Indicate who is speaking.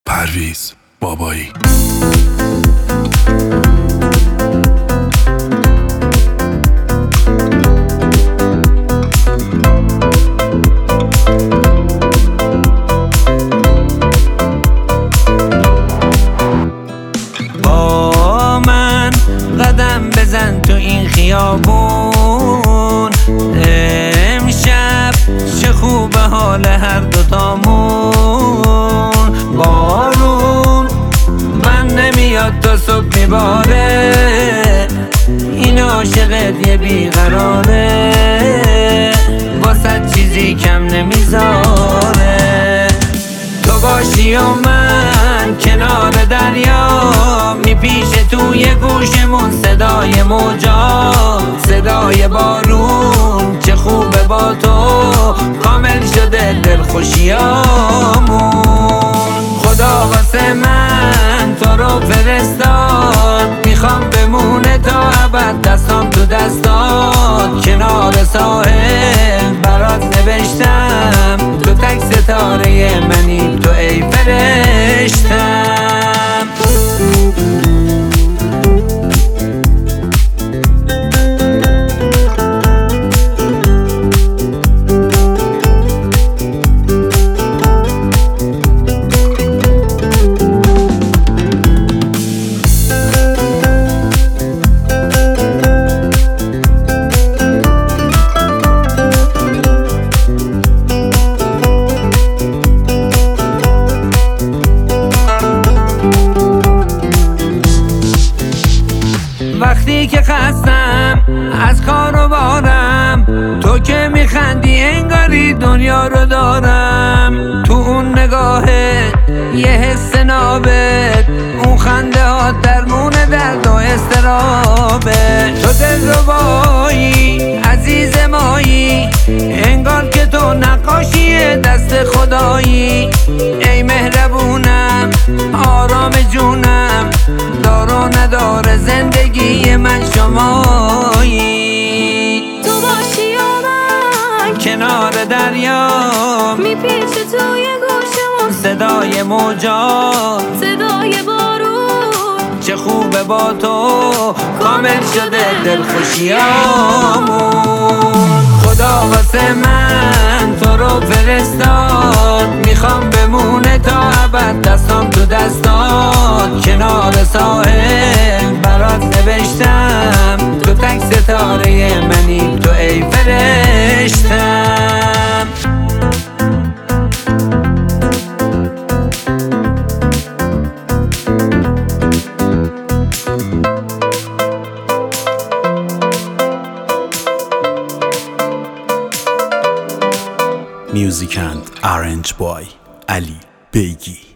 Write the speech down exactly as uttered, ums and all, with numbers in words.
Speaker 1: پرویز بابایی.
Speaker 2: با من قدم بزن تو این خیابون، امشب چه خوبه حال هر دوتامون. بارون من نمیاد تا صبح میباره، این عاشقت یه بیقراره، واسه چیزی کم نمیذاره. تو باشی و من کنار دریا، میپیشه توی گوشمون صدای موجا، صدای بارون. چه خوبه با تو کامل شده دلخوشیامون. خدا واسه من تو رو فرستاد، میخوام بمونه تا ابد دستام تو دستات. کنار ساحل برات نوشتم، تو تک ستاره منی، تو ای فرشتم. وقتی که خستم از کار و بارم، تو که میخندی انگاری دنیا رو دارم. تو اون نگاهت یه حس نابت، اون خنده ها درمون درد و استرابه. تو دلربایی عزیز مایی، انگار که تو نقاشی دست خدایی. ای مهربونم آرام جونم، دار و نداره زندگی من شمایی.
Speaker 3: تو باشی و من
Speaker 2: کنار دریا،
Speaker 3: میپیچه توی گوشمون
Speaker 2: صدای موجا،
Speaker 3: صدای بارون.
Speaker 2: چه خوبه با تو کامل شده دلخوشیامون. خدا واسه من تو رو فرستاد، میخوام بمونه تا ابد دستام تو دستات. کنار ساحل برات نوشتم، تو تک ستاره منی، تو ای فرشتم.
Speaker 1: Music and Arrange by Ali Begi.